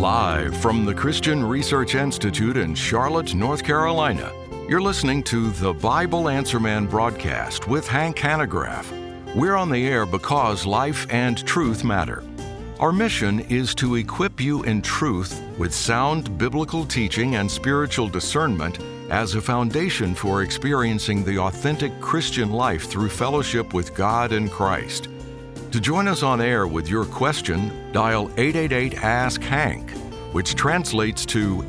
Live from the Christian Research Institute in Charlotte, North Carolina, you're listening to the Bible Answer Man broadcast with Hank Hanegraaff. We're on the air because life and truth matter. Our mission is to equip you in truth with sound biblical teaching and spiritual discernment as a foundation for experiencing the authentic Christian life through fellowship with God and Christ. To join us on air with your question, dial 888-ASK-HANK, which translates to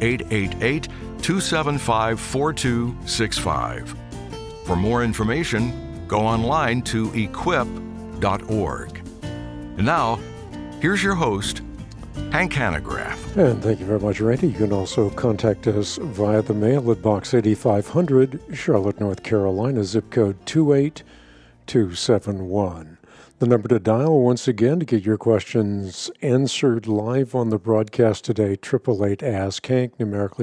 888-275-4265. For more information, go online to equip.org. And now, here's your host, Hank Hanegraaff. And thank you very much, Randy. You can also contact us via the mail at Box 8500, Charlotte, North Carolina, zip code 28271. The number to dial once again to get your questions answered live on the broadcast today, 888-ASK-HANK, numerically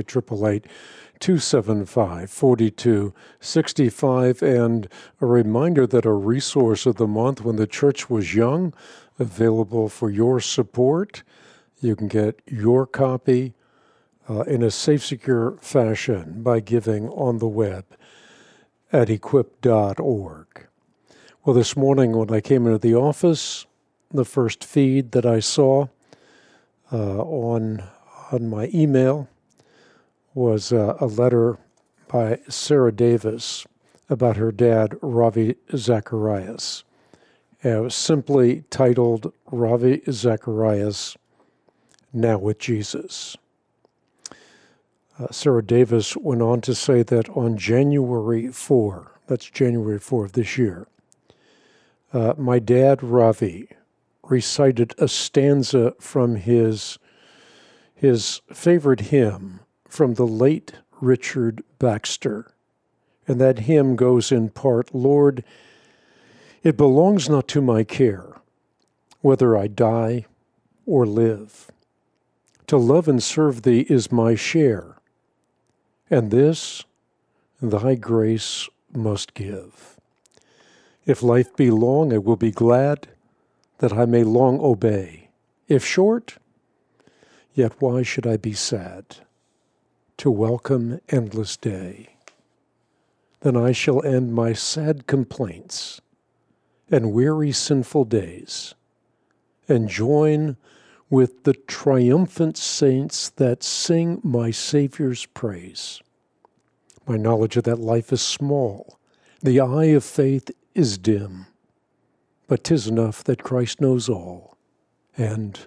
888-275-4265. And a reminder that a resource of the month, When the Church Was Young, available for your support. You can get your copy in a safe, secure fashion by giving on the web at equip.org. Well, this morning when I came into the office, the first feed that I saw on my email was a letter by Sarah Davis about her dad, Ravi Zacharias. It was simply titled, Ravi Zacharias, Now with Jesus. Sarah Davis went on to say that on January 4, that's January 4 of this year, my dad, Ravi, recited a stanza from his favorite hymn from the late Richard Baxter. And that hymn goes in part, Lord, it belongs not to my care whether I die or live. To love and serve thee is my share, and this thy grace must give. If life be long, I will be glad that I may long obey. If short, yet why should I be sad to welcome endless day? Then I shall end my sad complaints and weary sinful days, and join with the triumphant saints that sing my Savior's praise. My knowledge of that life is small, the eye of faith is dim, but 'tis enough that Christ knows all, and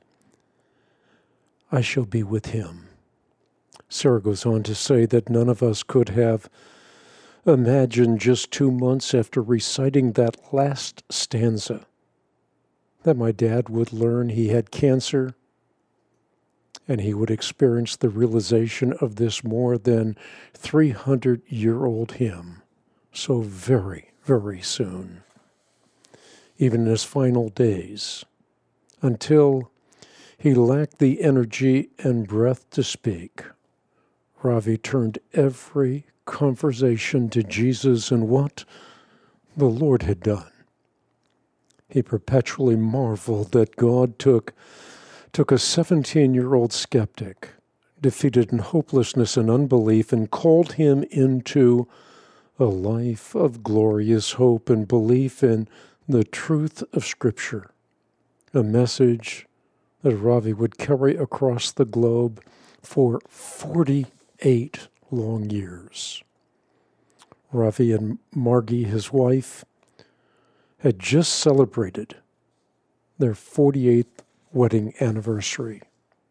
I shall be with him. Sarah goes on to say that none of us could have imagined just 2 months after reciting that last stanza that my dad would learn he had cancer and he would experience the realization of this more than 300-year-old hymn so very, very soon, even in his final days, until he lacked the energy and breath to speak. Ravi turned every conversation to Jesus and what the Lord had done. He perpetually marveled that God took a 17-year-old skeptic, defeated in hopelessness and unbelief, and called him into a life of glorious hope and belief in the truth of Scripture, a message that Ravi would carry across the globe for 48 long years. Ravi and Margie, his wife, had just celebrated their 48th wedding anniversary.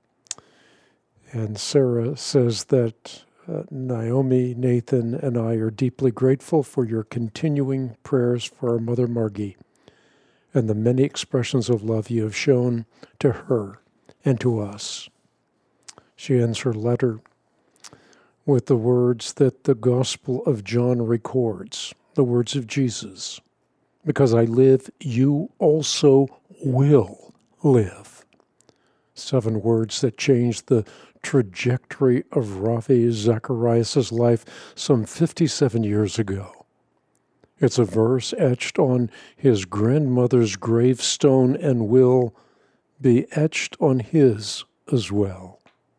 And Sarah says that Naomi, Nathan, and I are deeply grateful for your continuing prayers for our mother Margie and the many expressions of love you have shown to her and to us. She ends her letter with the words that the Gospel of John records, the words of Jesus. Because I live, you also will live. 7 words that changed the trajectory of Ravi Zacharias' life some 57 years ago. It's a verse etched on his grandmother's gravestone and will be etched on his as well.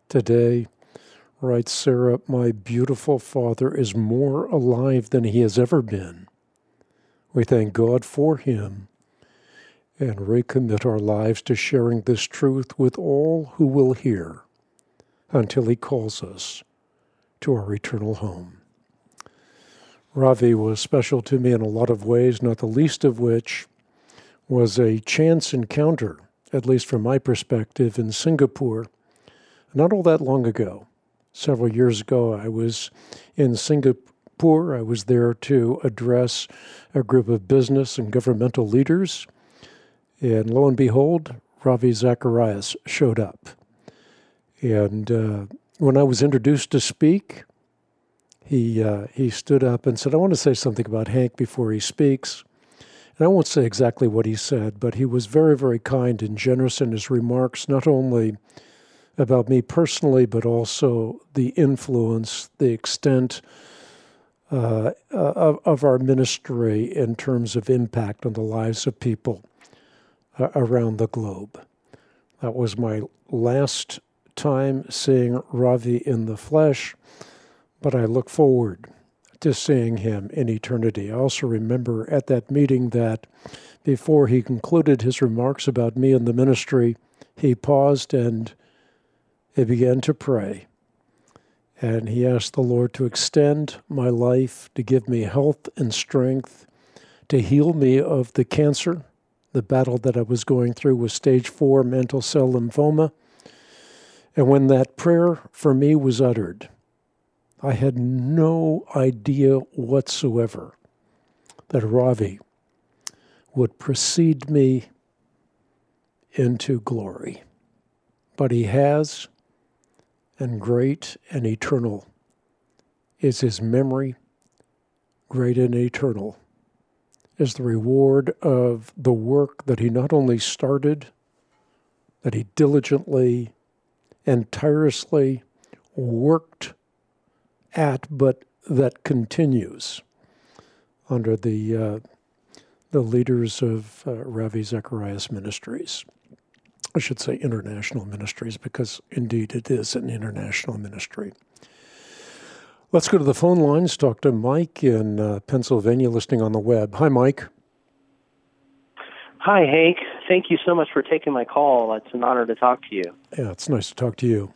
Today, writes Sarah, my beautiful father is more alive than he has ever been. We thank God for him and recommit our lives to sharing this truth with all who will hear until he calls us to our eternal home. Ravi was special to me in a lot of ways, not the least of which was a chance encounter, at least from my perspective, in Singapore, not all that long ago. Several years ago, I was in Singapore. I was there to address a group of business and governmental leaders, and lo and behold, Ravi Zacharias showed up. And when I was introduced to speak, he stood up and said, I want to say something about Hank before he speaks. And I won't say exactly what he said, but he was very, very kind and generous in his remarks, not only about me personally, but also the influence, the extent of our ministry in terms of impact on the lives of people around the globe. That was my last time seeing Ravi in the flesh, but I look forward to seeing him in eternity. I also remember at that meeting that before he concluded his remarks about me and the ministry, he paused and he began to pray. And he asked the Lord to extend my life, to give me health and strength, to heal me of the cancer, the battle that I was going through with stage 4 mantle cell lymphoma. And when that prayer for me was uttered, I had no idea whatsoever that Ravi would precede me into glory. But he has, and great and eternal is his memory. Great and eternal is the reward of the work that he not only started, that he diligently and tirelessly worked at, but that continues under the leaders of Ravi Zacharias Ministries. I should say international ministries, because indeed it is an international ministry. Let's go to the phone lines, talk to Mike in Pennsylvania, listening on the web. Hi, Mike. Hi, Hank. Thank you so much for taking my call. It's an honor to talk to you. Yeah, it's nice to talk to you.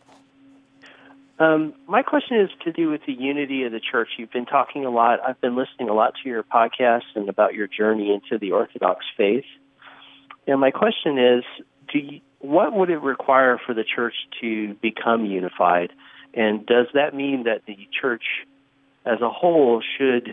My question is to do with the unity of the church. You've been talking a lot. I've been listening a lot to your podcast and about your journey into the Orthodox faith. And my question is, what would it require for the church to become unified? And does that mean that the church as a whole should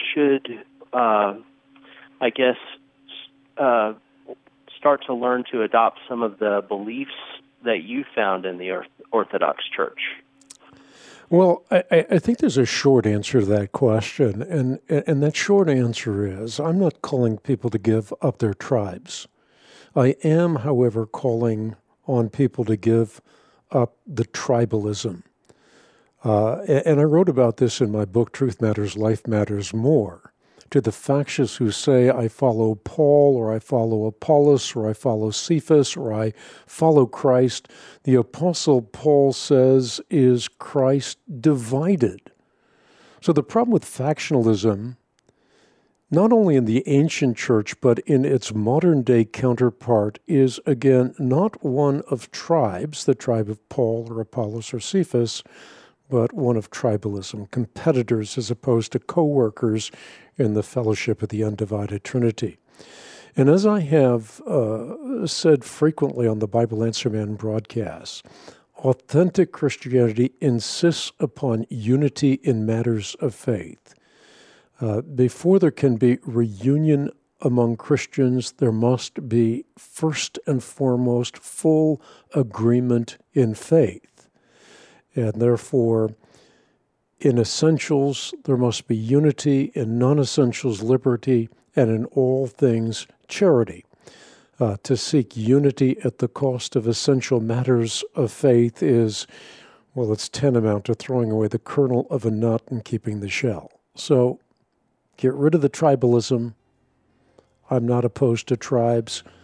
start to learn to adopt some of the beliefs that you found in the Orthodox Church? Well, I think there's a short answer to that question, and that short answer is, I'm not calling people to give up their tribes. I am, however, calling on people to give up the tribalism. And I wrote about this in my book, Truth Matters, Life Matters More. To the factious who say, I follow Paul, or I follow Apollos, or I follow Cephas, or I follow Christ, the Apostle Paul says, is Christ divided? So the problem with factionalism, not only in the ancient church, but in its modern-day counterpart, is, again, not one of tribes, the tribe of Paul or Apollos or Cephas, but one of tribalism, competitors as opposed to co-workers in the fellowship of the undivided Trinity. And as I have said frequently on the Bible Answer Man broadcasts, authentic Christianity insists upon unity in matters of faith. Before there can be reunion among Christians, there must be first and foremost full agreement in faith. And therefore, in essentials, there must be unity, in non-essentials, liberty, and in all things, charity. To seek unity at the cost of essential matters of faith is, well, it's tantamount to throwing away the kernel of a nut and keeping the shell. So, get rid of the tribalism. I'm not opposed to tribes,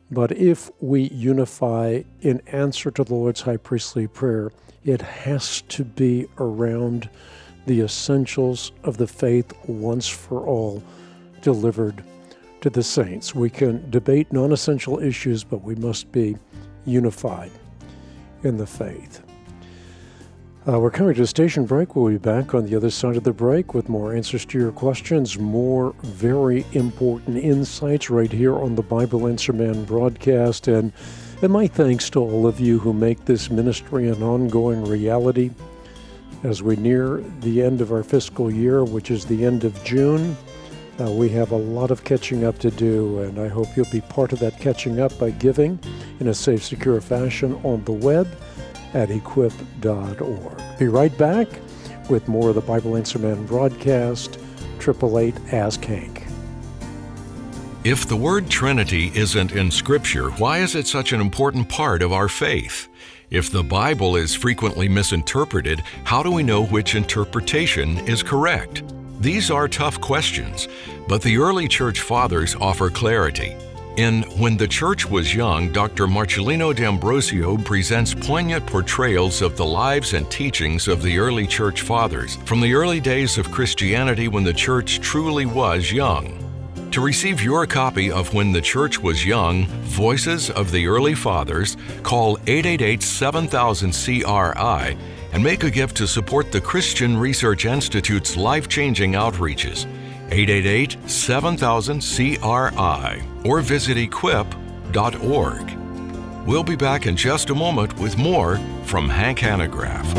But if we unify in answer to the Lord's high priestly prayer, it has to be around the essentials of the faith once for all delivered to the saints. We can debate non-essential issues, but we must be unified in the faith. We're coming to a station break. We'll be back on the other side of the break with more answers to your questions, more very important insights right here on the Bible Answer Man broadcast. And my thanks to all of you who make this ministry an ongoing reality. As we near the end of our fiscal year, which is the end of June, we have a lot of catching up to do, and I hope you'll be part of that catching up by giving in a safe, secure fashion on the web at equip.org. Be right back with more of the Bible Answer Man broadcast, 888-ASK-HANK. If the word Trinity isn't in Scripture, why is it such an important part of our faith? If the Bible is frequently misinterpreted, how do we know which interpretation is correct? These are tough questions, but the early church fathers offer clarity. In When the Church Was Young, Dr. Marcellino D'Ambrosio presents poignant portrayals of the lives and teachings of the early church fathers from the early days of Christianity when the church truly was young. To receive your copy of When the Church Was Young, Voices of the Early Fathers, call 888-7000-CRI and make a gift to support the Christian Research Institute's life-changing outreaches. 888-7000-CRI or visit equip.org. We'll be back in just a moment with more from Hank Hanegraaff.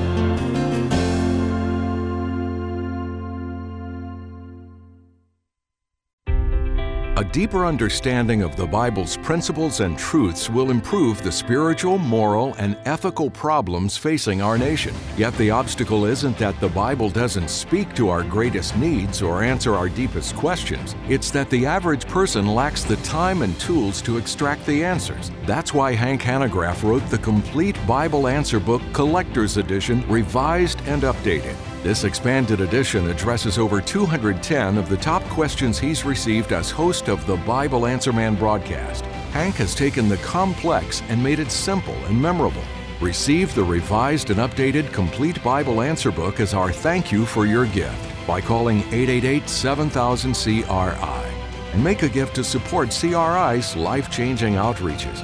A deeper understanding of the Bible's principles and truths will improve the spiritual, moral, and ethical problems facing our nation. Yet the obstacle isn't that the Bible doesn't speak to our greatest needs or answer our deepest questions. It's that the average person lacks the time and tools to extract the answers. That's why Hank Hanegraaff wrote the complete Bible Answer Book Collector's Edition, revised and updated. This expanded edition addresses over 210 of the top questions he's received as host of the Bible Answer Man broadcast. Hank has taken the complex and made it simple and memorable. Receive the revised and updated Complete Bible Answer Book as our thank you for your gift by calling 888-7000-CRI and make a gift to support CRI's life-changing outreaches.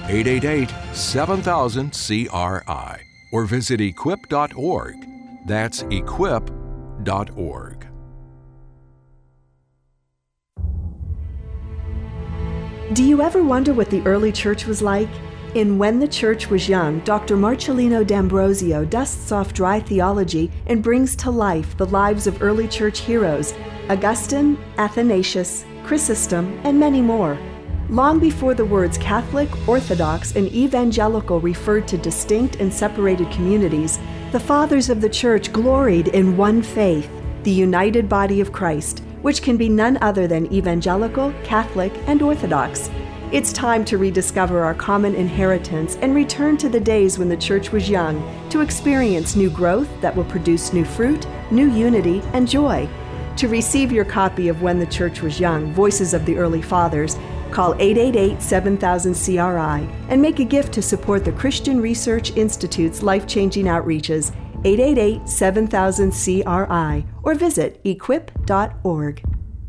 888-7000-CRI or visit equip.org. That's equip.org. Do you ever wonder what the early church was like? In When the Church Was Young, Dr. Marcellino D'Ambrosio dusts off dry theology and brings to life the lives of early church heroes, Augustine, Athanasius, Chrysostom, and many more. Long before the words Catholic, Orthodox, and Evangelical referred to distinct and separated communities, the fathers of the Church gloried in one faith, the united body of Christ, which can be none other than Evangelical, Catholic, and Orthodox. It's time to rediscover our common inheritance and return to the days when the Church was young, to experience new growth that will produce new fruit, new unity, and joy. To receive your copy of When the Church Was Young, Voices of the Early Fathers, call 888-7000-CRI and make a gift to support the Christian Research Institute's life-changing outreaches, 888-7000-CRI, or visit equip.org.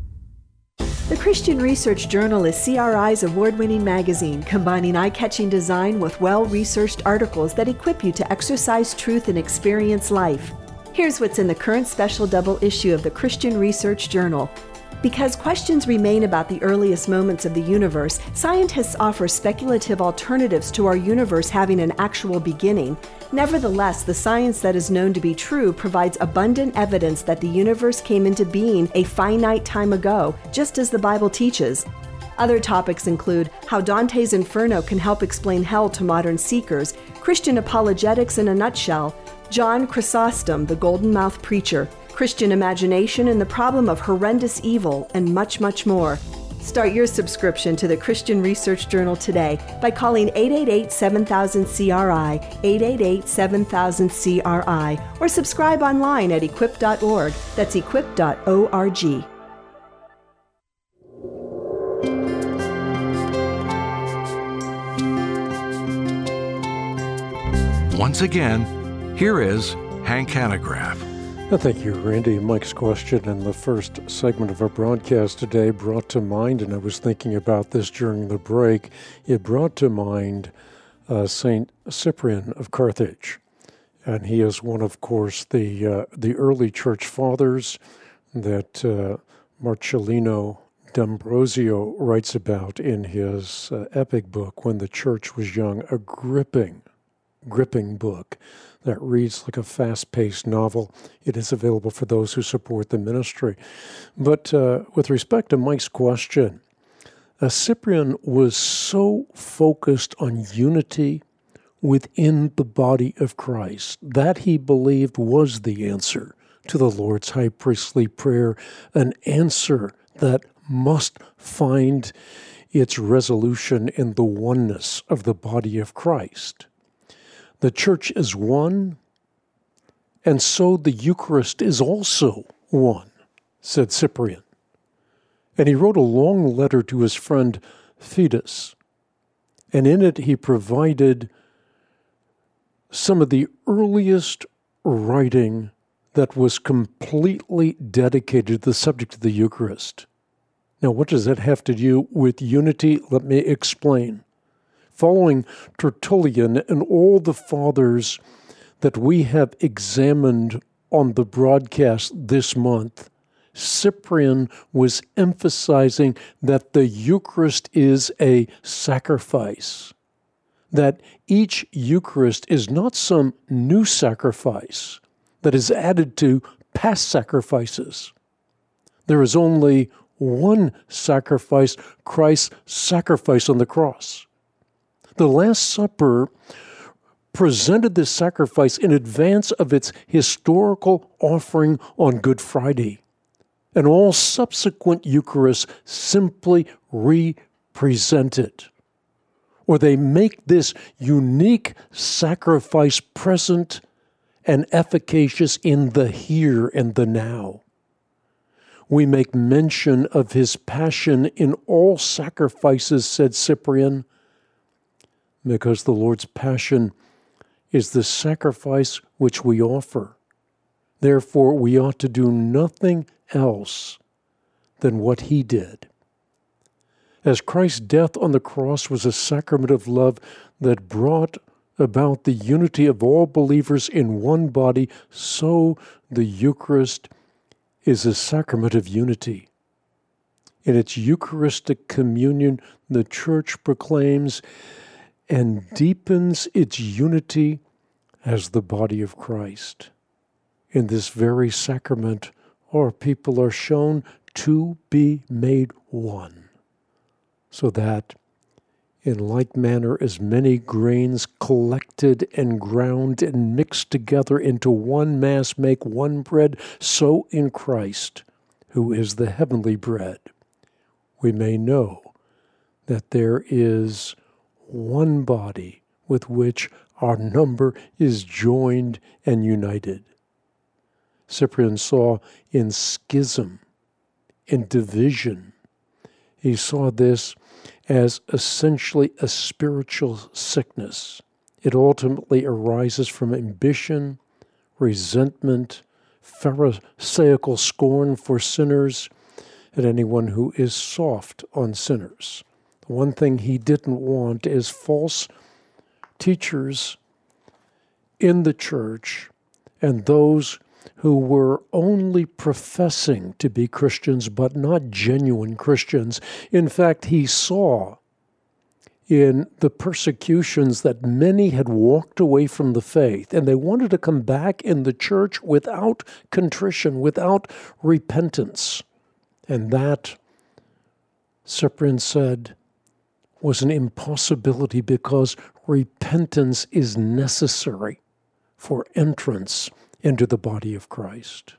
The Christian Research Journal is CRI's award-winning magazine, combining eye-catching design with well-researched articles that equip you to exercise truth and experience life. Here's what's in the current special double issue of the Christian Research Journal. Because questions remain about the earliest moments of the universe, scientists offer speculative alternatives to our universe having an actual beginning. Nevertheless, the science that is known to be true provides abundant evidence that the universe came into being a finite time ago, just as the Bible teaches. Other topics include how Dante's Inferno can help explain hell to modern seekers, Christian apologetics in a nutshell, John Chrysostom, the golden-mouthed preacher, Christian imagination and the problem of horrendous evil, and much, much more. Start your subscription to the Christian Research Journal today by calling 888-7000-CRI, 888-7000-CRI, or subscribe online at equip.org. That's equip.org. Once again, here is Hank Hanegraaff. Thank you, Randy. Mike's question in the first segment of our broadcast today brought to mind, and I was thinking about this during the break, it brought to mind St. Cyprian of Carthage. And he is one, of course, the early church fathers that Marcellino D'Ambrosio writes about in his epic book, When the Church Was Young, a gripping book that reads like a fast-paced novel. It is available for those who support the ministry. But with respect to Mike's question, Cyprian was so focused on unity within the body of Christ that he believed was the answer to the Lord's high priestly prayer, an answer that must find its resolution in the oneness of the body of Christ. The church is one, and so the Eucharist is also one, said Cyprian. And he wrote a long letter to his friend Fidus, and in it he provided some of the earliest writing that was completely dedicated to the subject of the Eucharist. Now, what does that have to do with unity? Let me explain. Following Tertullian and all the fathers that we have examined on the broadcast this month, Cyprian was emphasizing that the Eucharist is a sacrifice, that each Eucharist is not some new sacrifice that is added to past sacrifices. There is only one sacrifice, Christ's sacrifice on the cross. The Last Supper presented this sacrifice in advance of its historical offering on Good Friday, and all subsequent Eucharists simply represent it, or they make this unique sacrifice present and efficacious in the here and the now. We make mention of his passion in all sacrifices, said Cyprian, because the Lord's passion is the sacrifice which we offer. Therefore, we ought to do nothing else than what he did. As Christ's death on the cross was a sacrament of love that brought about the unity of all believers in one body, so the Eucharist is a sacrament of unity. In its Eucharistic communion, the Church proclaims and deepens its unity as the body of Christ. In this very sacrament, our people are shown to be made one, so that, in like manner as many grains collected and ground and mixed together into one mass make one bread, so in Christ, who is the heavenly bread, we may know that there is one body with which our number is joined and united. Cyprian saw in schism, in division, he saw this as essentially a spiritual sickness. It ultimately arises from ambition, resentment, pharisaical scorn for sinners, and anyone who is soft on sinners. The one thing he didn't want is false teachers in the church and those who were only professing to be Christians but not genuine Christians. In fact, he saw in the persecutions that many had walked away from the faith, and they wanted to come back in the church without contrition, without repentance. And that, Cyprian said, was an impossibility because repentance is necessary for entrance into the body of Christ.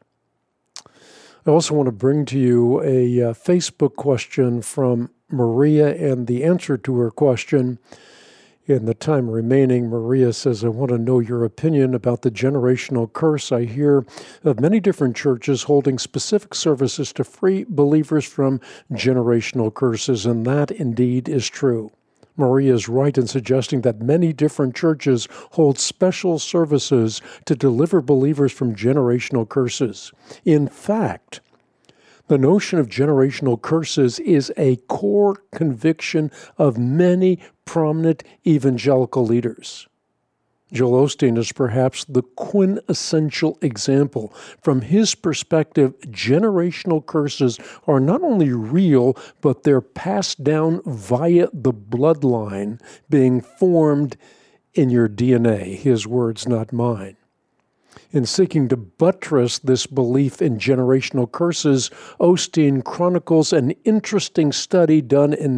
I also want to bring to you a Facebook question from Maria, and the answer to her question, in the time remaining, Maria says, I want to know your opinion about the generational curse. I hear of many different churches holding specific services to free believers from generational curses, and that indeed is true. Maria is right in suggesting that many different churches hold special services to deliver believers from generational curses. In fact, the notion of generational curses is a core conviction of many prominent evangelical leaders. Joel Osteen is perhaps the quintessential example. From his perspective, generational curses are not only real, but they're passed down via the bloodline, being formed in your DNA. His words, not mine. In seeking to buttress this belief in generational curses, Osteen chronicles an interesting study done in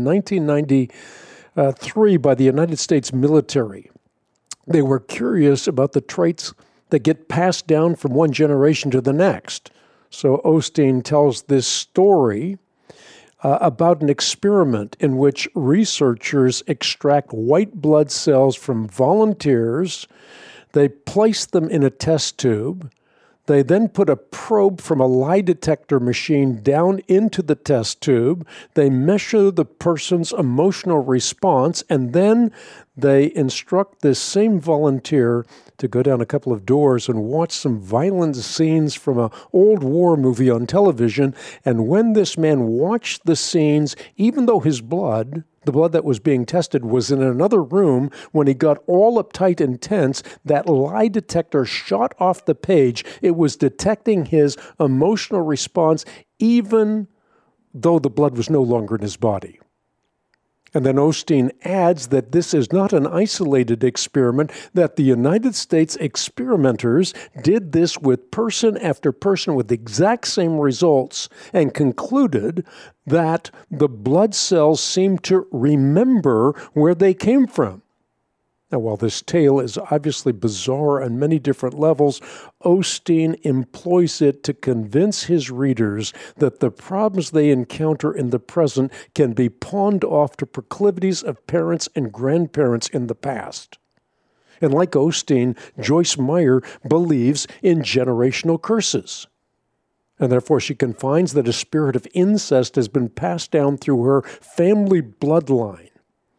1993 by the United States military. They were curious about the traits that get passed down from one generation to the next. So Osteen tells this story about an experiment in which researchers extract white blood cells from volunteers. They place them in a test tube. They then put a probe from a lie detector machine down into the test tube. They measure the person's emotional response, and then they instruct this same volunteer to go down a couple of doors and watch some violent scenes from an old war movie on television. And when this man watched the scenes, even though his blood, the blood that was being tested, was in another room, when he got all uptight and tense, that lie detector shot off the page. It was detecting his emotional response, even though the blood was no longer in his body. And then Osteen adds that this is not an isolated experiment, that the United States experimenters did this with person after person with the exact same results, and concluded that the blood cells seemed to remember where they came from. Now, while this tale is obviously bizarre on many different levels, Osteen employs it to convince his readers that the problems they encounter in the present can be pawned off to proclivities of parents and grandparents in the past. And like Osteen, Joyce Meyer believes in generational curses. And therefore she confines that a spirit of incest has been passed down through her family bloodline.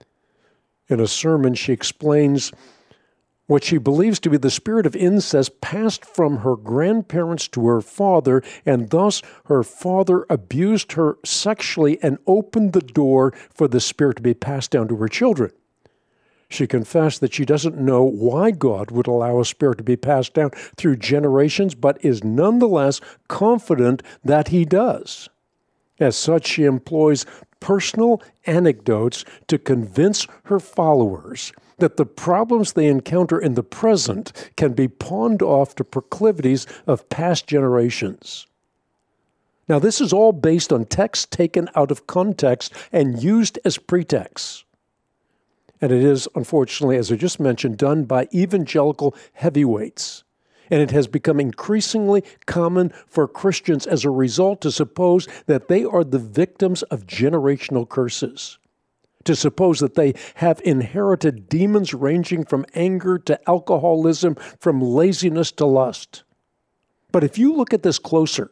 In a sermon, she explains what she believes to be the spirit of incest passed from her grandparents to her father, and thus her father abused her sexually and opened the door for the spirit to be passed down to her children. She confessed that she doesn't know why God would allow a spirit to be passed down through generations, but is nonetheless confident that he does. As such, she employs personal anecdotes to convince her followers that the problems they encounter in the present can be pawned off to proclivities of past generations. Now, this is all based on texts taken out of context and used as pretexts. And it is, unfortunately, as I just mentioned, done by evangelical heavyweights. And it has become increasingly common for Christians as a result to suppose that they are the victims of generational curses, to suppose that they have inherited demons ranging from anger to alcoholism, from laziness to lust. But if you look at this closer,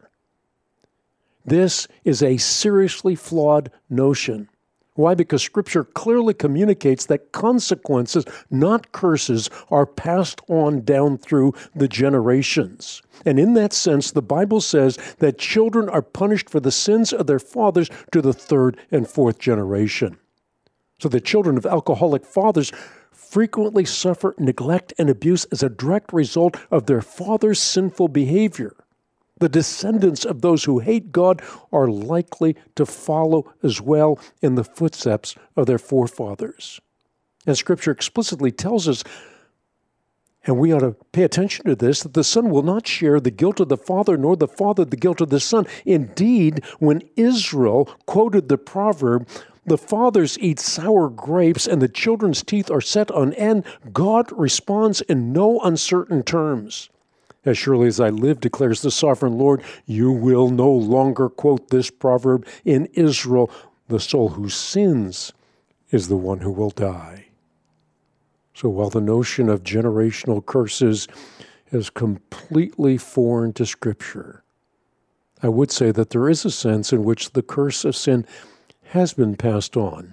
this is a seriously flawed notion. Why? Because Scripture clearly communicates that consequences, not curses, are passed on down through the generations. And in that sense, the Bible says that children are punished for the sins of their fathers to the third and fourth generation. So the children of alcoholic fathers frequently suffer neglect and abuse as a direct result of their father's sinful behavior. The descendants of those who hate God are likely to follow as well in the footsteps of their forefathers. And Scripture explicitly tells us, and we ought to pay attention to this, that the son will not share the guilt of the father, nor the father the guilt of the son. Indeed, when Israel quoted the proverb, "The fathers eat sour grapes and the children's teeth are set on end," God responds in no uncertain terms. "As surely as I live, declares the sovereign Lord, you will no longer quote this proverb in Israel. The soul who sins is the one who will die." So while the notion of generational curses is completely foreign to Scripture, I would say that there is a sense in which the curse of sin has been passed on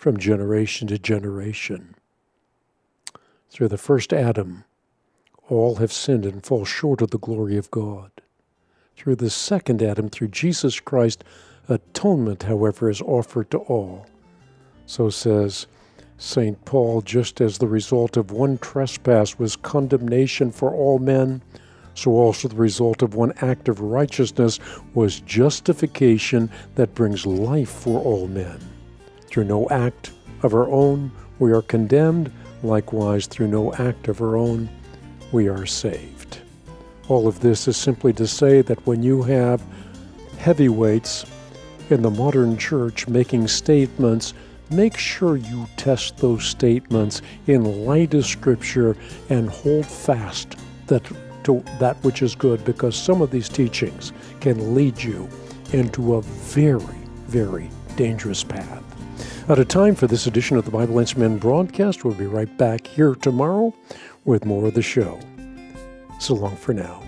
from generation to generation. Through the first Adam, all have sinned and fall short of the glory of God. Through the second Adam, through Jesus Christ, atonement, however, is offered to all. So says St. Paul, just as the result of one trespass was condemnation for all men, so also the result of one act of righteousness was justification that brings life for all men. Through no act of our own, we are condemned. Likewise, through no act of our own, we are saved. All of this is simply to say that when you have heavyweights in the modern church making statements, make sure you test those statements in light of Scripture and hold fast to that which is good, because some of these teachings can lead you into a very, very dangerous path. Out of time for this edition of the Bible Answer Man broadcast. We'll be right back here tomorrow with more of the show. So long for now.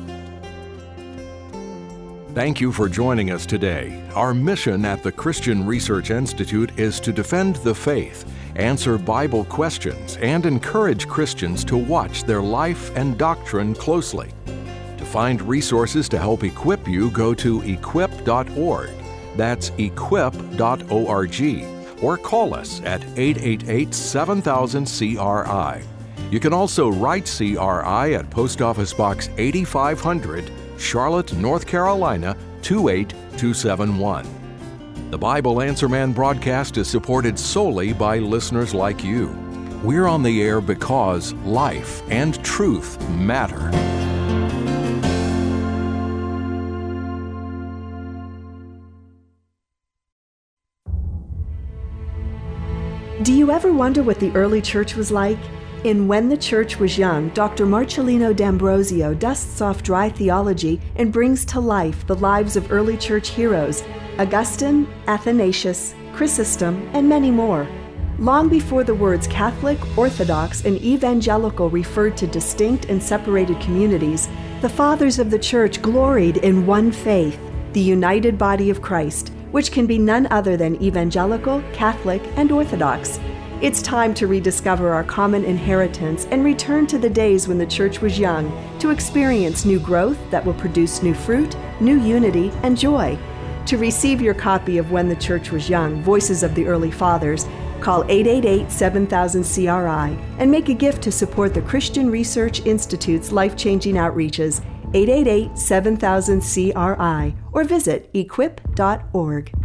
Thank you for joining us today. Our mission at the Christian Research Institute is to defend the faith, answer Bible questions, and encourage Christians to watch their life and doctrine closely. To find resources to help equip you, go to equip.org. That's equip.org. Or call us at 888-7000-CRI. You can also write CRI at Post Office Box 8500, Charlotte, North Carolina, 28271. The Bible Answer Man broadcast is supported solely by listeners like you. We're on the air because life and truth matter. Do you ever wonder what the early church was like? In When the Church Was Young, Dr. Marcellino D'Ambrosio dusts off dry theology and brings to life the lives of early church heroes, Augustine, Athanasius, Chrysostom, and many more. Long before the words Catholic, Orthodox, and Evangelical referred to distinct and separated communities, the fathers of the church gloried in one faith, the united body of Christ, which can be none other than Evangelical, Catholic, and Orthodox. It's time to rediscover our common inheritance and return to the days when the church was young, to experience new growth that will produce new fruit, new unity, and joy. To receive your copy of When the Church Was Young, Voices of the Early Fathers, call 888-7000-CRI and make a gift to support the Christian Research Institute's life-changing outreaches, 888-7000-CRI, or visit equip.org.